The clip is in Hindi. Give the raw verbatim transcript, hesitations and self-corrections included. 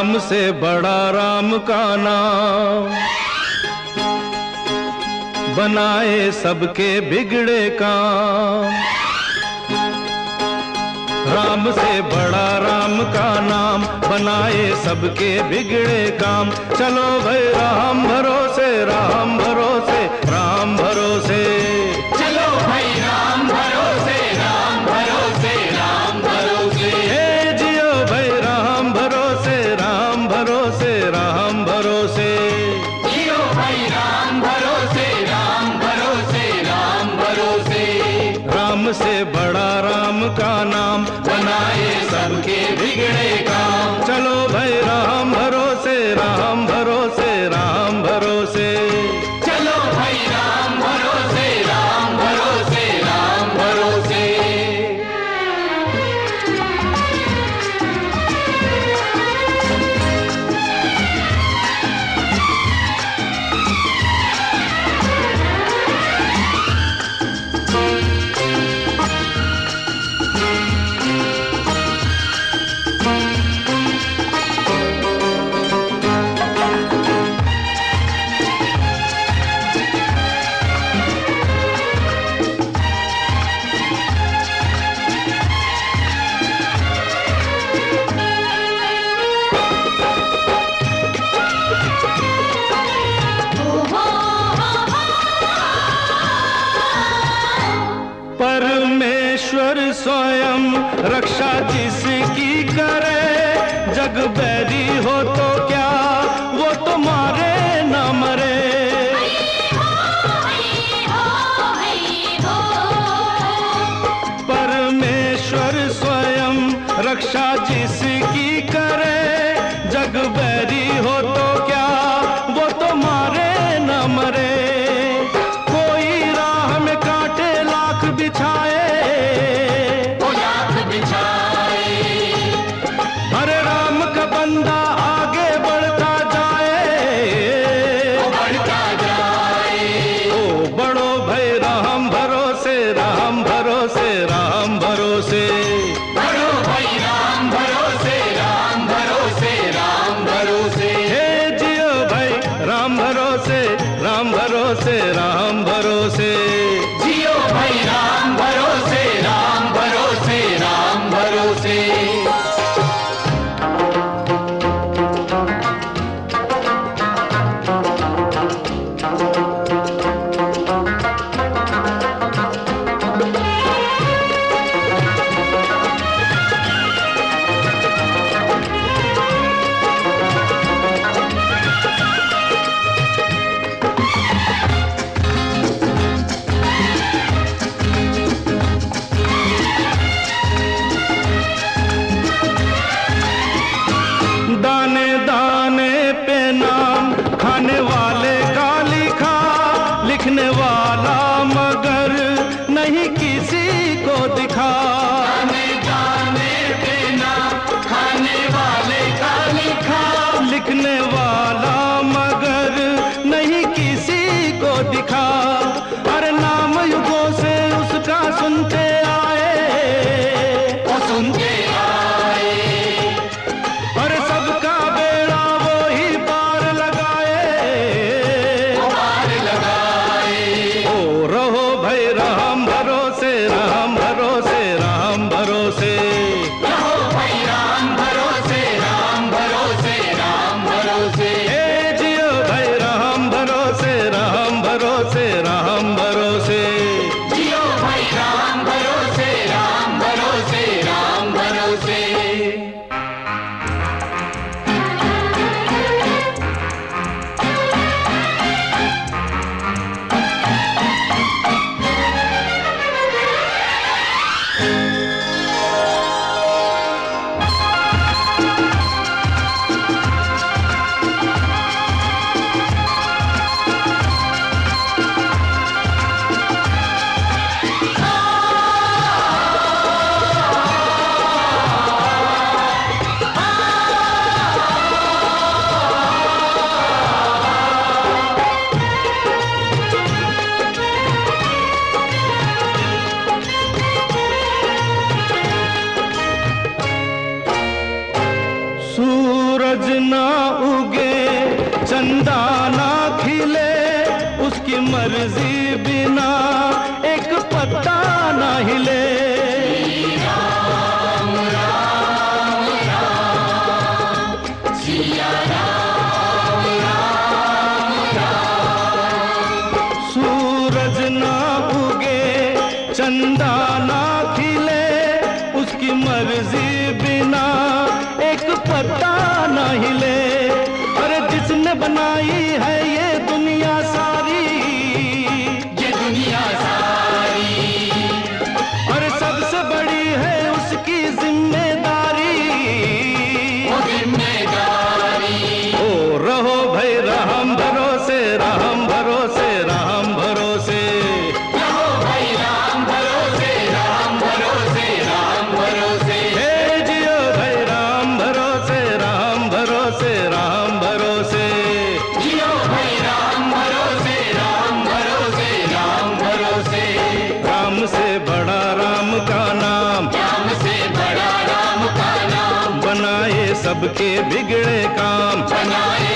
राम से बड़ा राम का नाम, बनाए सबके बिगड़े काम। राम से बड़ा राम का नाम, बनाए सबके बिगड़े काम। चलो भाई राम भरोसे, राम भरोसे, राम भरोसे। चलो भाई राम भरोसे, राम भरोसे, राम भरोसे। ए जियो भाई राम भरोसे, राम भरोसे, राम भरोसे। जियो भाई राम भरोसे, राम भरोसे, राम भरोसे। राम से बड़ा राम का नाम, बनाए सबके बिगड़े काम। चलो भाई राम भरोसे, राम भरोसे, राम भरोसे। चलो भाई राम भरोसे, राम भरोसे, राम भरोसे। परमेश्वर स्वयं रक्षा जिसकी करे, जग बैरी हो तो क्या वो तुम्हारे न मरे। परमेश्वर स्वयं रक्षा जिसकी करे, जग बैरी हो तो क्या वो तुम्हारे न मरे। कोई राह में कांटे लाख बिछाए, लाख बिछाए। हरे राम का बंदा आगे बढ़ता जाए, बढ़ता जाए। ओ बड़ो भाई राम भरोसे, राम भरोसे, राम भरोसे। बढ़ो भाई राम भरोसे, राम भरोसे, राम भरोसे। हे जियो भाई राम भरोसे, राम भरोसे, राम भरोसे। जियो भाई राम भरोसे, राम भरोसे, राम भरोसे। दाने दाने पे नाम खाने वाले का लिखा, लिखने वाला मगर नहीं किसी को दिखा। दाने दाने पे नाम खाने वाले का लिखा, लिखने वाला मगर नहीं किसी को दिखा। हर नाम युगों से उसका सुनते आए, वो सुनते आए। और सबका बेड़ा वो ही पार लगाए, पार लगाए। ओ रहो भाई राम भरोसे, राम भरोसे, राम भरोसे। रहो भाई राम भरोसे, राम भरोसे, राम भरोसे। ए जियो भाई राम भरोसे, राम भरोसे, राम भरोसे। जियो भाई राम भरोसे, राम भरोसे, राम भरोसे। ना उगे, चंदा ना खिले, उसकी मर्जी बिना एक पत्ता ना हिले। राम राम राम सिया राम राम राम। सूरज ना उगे, चंदा ना खिले, उसकी मर्जी बिना एक पत्ता ना हिले। अरे जिसने बनाई है ये दुनिया सारी, ये दुनिया सारी, और सबसे बड़ी है उसकी जिम्मेदारी। वो जिम्मेदारी। ओ रहो भाई राम भरोसे, राम भरोसे, राम भरोसे। रहो भाई राम भरोसे, राम भरोसे, राम भरोसे। हे जियो भाई राम भरोसे, राम भरोसे, राम भरोसे। जियो भाई राम भरोसे, राम भरोसे, राम भरोसे। राम से बड़ा राम का नाम, राम से बड़ा राम का नाम, बनाए सबके बिगड़े काम। बनाए